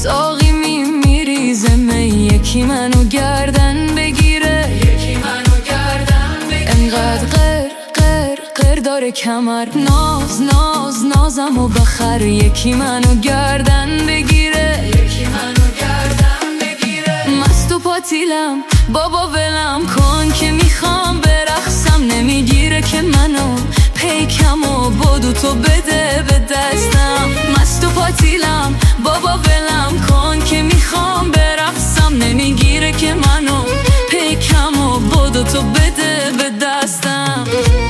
ساقی میریزه می، یکی منو گردن بگیره، یکی منو گردن بگیره. انقدر قر قر قر داره کمر، ناز ناز نازم و بخر، یکی منو گردن بگیره، یکی منو گردن بگیره. مست و پاتیلم بابا ولم کن که میخوام برقصم، نمیگیره که منو پیکم و بدو تو بده به دستم. مست و پاتیلم بابا ولم کن که میخوام برقصم، نمیگیره که منو پیکم و بدو تو بده به دستم.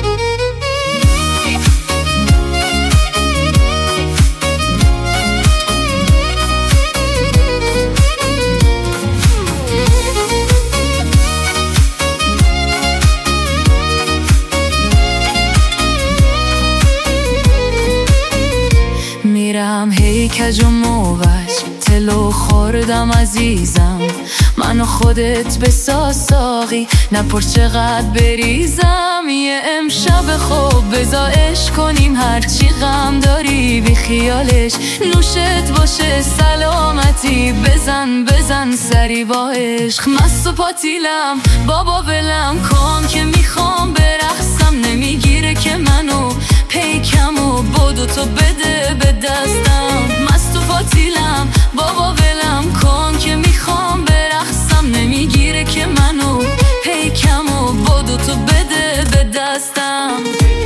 میرم هی کج و موج، تلو خوردم عزیزم، منو خودت بساز ساقی، نپر چقدر بریزم. یه امشب خوب بزا عشق کنیم، هرچی غم داری بی خیالش، نوشت باشه سلامتی، بزن بزن سری با عشق. مست و پاتیلم بابا ولم کن که میخوام برقصم، نمیگیره که منو پیکم و بدو تو بده به دستم. مست و پاتیلم بابا ولم کن که میخوام برقصم، نمیگیره که منو پیکم و بدو تو بده به دستم.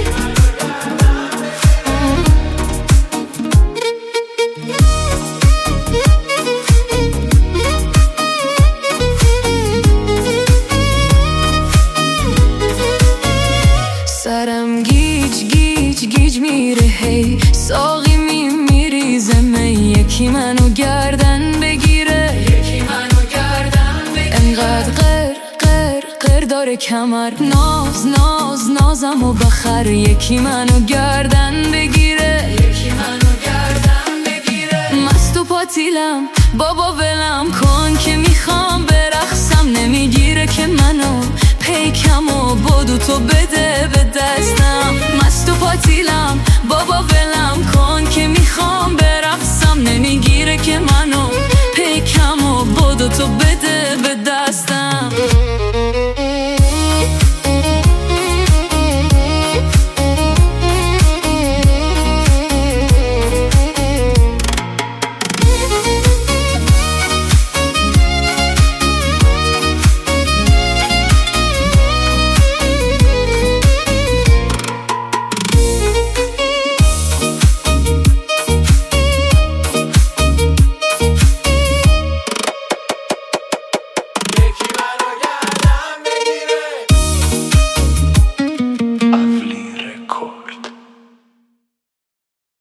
سرم گیج گیج گیج میره هی، ساقی میریزه می، یکی منو گردن بگیره، یکی منو گردن بگیره. انقدر قر قر قر داره کمر، ناز ناز نازم و بخر، یکی منو گردن بگیره، یکی منو گردن بگیره. مست و پاتیلم بابا ولم کن که میخوام برقصم، نمیگیره که منو پیکم و بدو تو بده به دستم. مست و پاتیلم بابا ولم کن که میخوام برقصم، نمیگیره که منو پیکم و بدو تو بده به دستم.